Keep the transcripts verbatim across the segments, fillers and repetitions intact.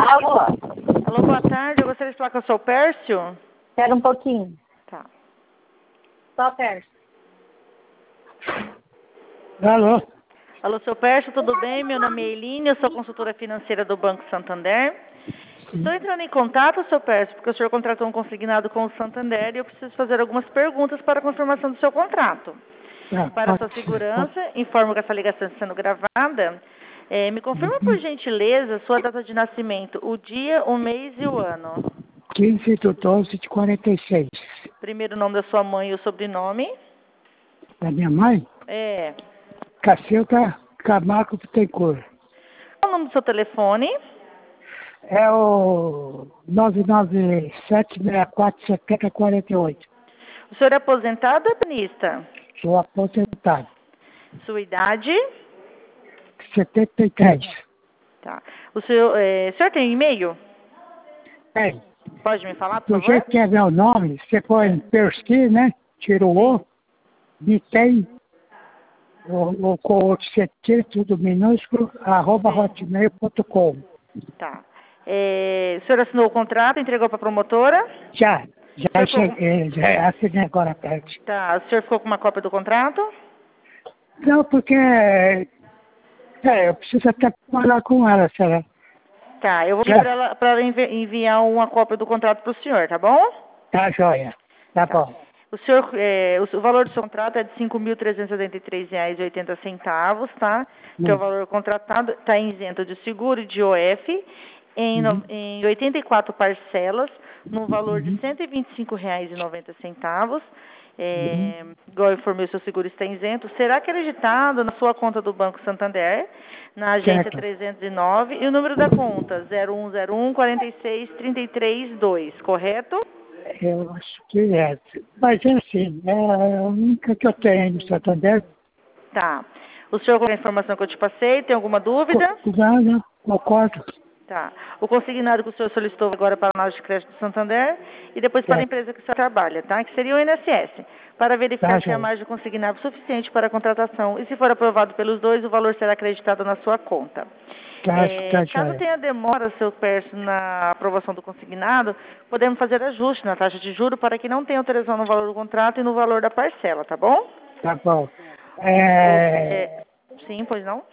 Alô? Alô, boa tarde. Eu gostaria de falar com o seu Pércio. Espera um pouquinho. Tá. Só Pércio. Alô? Alô, seu Pércio, tudo bem? Meu nome é Eline, eu sou consultora financeira do Banco Santander. Estou entrando em contato, seu Pércio, porque o senhor contratou um consignado com o Santander e eu preciso fazer algumas perguntas para a confirmação do seu contrato. Ah, Para a sua pode ser. segurança, informo que essa ligação está sendo gravada. É, me confirma, por Uhum. gentileza, sua data de nascimento, o dia, o mês e o ano. quinze de doze de quarenta e seis. Primeiro nome da sua mãe e o sobrenome. Da minha mãe, É. Cacilda Camargo Bittencourt. Qual o nome do seu telefone? É o nove nove sete seis quatro sete zero quatro oito. O senhor é aposentado ou penista? Sou aposentado. Sua idade? setenta e três. Tá. O senhor, é, o senhor tem e-mail? Tem. Pode me falar, por Do favor? jeito que é meu nome, você põe Persky, né? Tira o O, Bitem, o, o com o C T, tudo minúsculo, arroba hotmail ponto com. Tá. É, o senhor assinou o contrato, entregou para a promotora? Já, já O senhor ficou com- cheguei, já assinei agora à tarde. Tá. O senhor ficou com uma cópia do contrato? Não, porque é, eu preciso até falar com ela, será? Tá. Eu vou pedir Já, para ela, pra ela envi- enviar uma cópia do contrato para o senhor, tá bom? tá joia. Tá Tá. bom. O senhor, é, o, o valor do seu contrato é de cinco mil trezentos e setenta e três reais e oitenta centavos, tá? Que é o Hum, valor contratado, está isento de seguro e de O F em, no- uhum, em oitenta e quatro parcelas, no valor de uhum, cento e vinte e cinco reais e noventa centavos. uhum. É, igual eu informei, o seu seguro está isento. Será acreditado na sua conta do Banco Santander, na agência Certo. trezentos e nove, e o número da conta zero um zero um quatro seis três três dois, correto? Eu acho que é. Mas é assim, é a única que eu tenho no Santander. Tá. O senhor, com a informação que eu te passei, tem alguma dúvida? Não, não, concordo. Tá. O consignado que o senhor solicitou agora para a análise de crédito do Santander e depois para a Certo. empresa que o senhor trabalha, tá? Que seria o I N S S, para verificar Tá se a joia. margem consignada é suficiente para a contratação e se for aprovado pelos dois, o valor será acreditado na sua conta. Tá, É, tá caso joia. tenha demora, seu Pércio, na aprovação do consignado, podemos fazer ajuste na taxa de juro para que não tenha alteração no valor do contrato e no valor da parcela, tá bom? Tá bom. O- É, é, sim, pois não?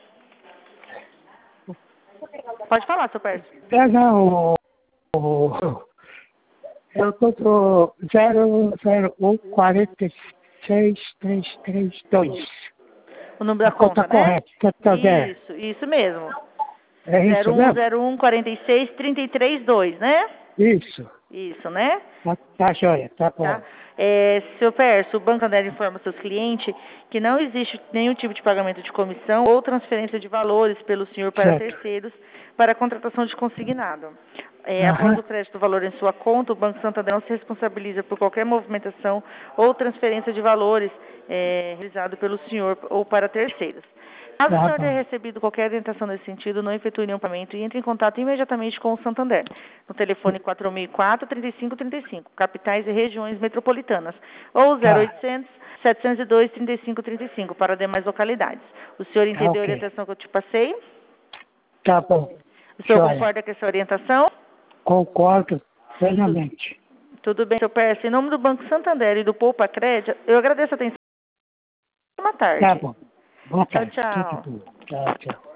Pode falar, seu Pércio. pega o, o eu tô do zero zero um quatro seis três três dois. O número A da conta conta, né? correta, Santander. Isso, isso mesmo. É isso zero um mesmo? zero um quatro seis três três dois, né? Isso. Isso, né? Tá, tá joia, tá Tá? bom. É, seu Pércio, o Banco Santander informa seus clientes que não existe nenhum tipo de pagamento de comissão ou transferência de valores pelo senhor para Certo. terceiros para a contratação de consignado. É, após Aham. o crédito do valor em sua conta, o Banco Santander não se responsabiliza por qualquer movimentação ou transferência de valores é, realizado pelo senhor ou para terceiros. Caso o Tá senhor tenha bom. recebido qualquer orientação nesse sentido, não efetue nenhum pagamento e entre em contato imediatamente com o Santander, no telefone quatro mil e quatro, trinta e cinco trinta e cinco, capitais e regiões metropolitanas, ou zero Tá. oitocentos, setecentos e dois, trinta e cinco trinta e cinco para demais localidades. O senhor Tá entendeu a ok. orientação que eu te passei? Tá bom. O senhor Joia. concorda com essa orientação? Concordo Tu- plenamente. Tudo bem, seu Pércio. Em nome do Banco Santander e do Poupa Crédito, eu agradeço a atenção. Boa Tá tarde. bom. Boa Tchau, tarde. Tudo tchau. bom. Tchau, tchau.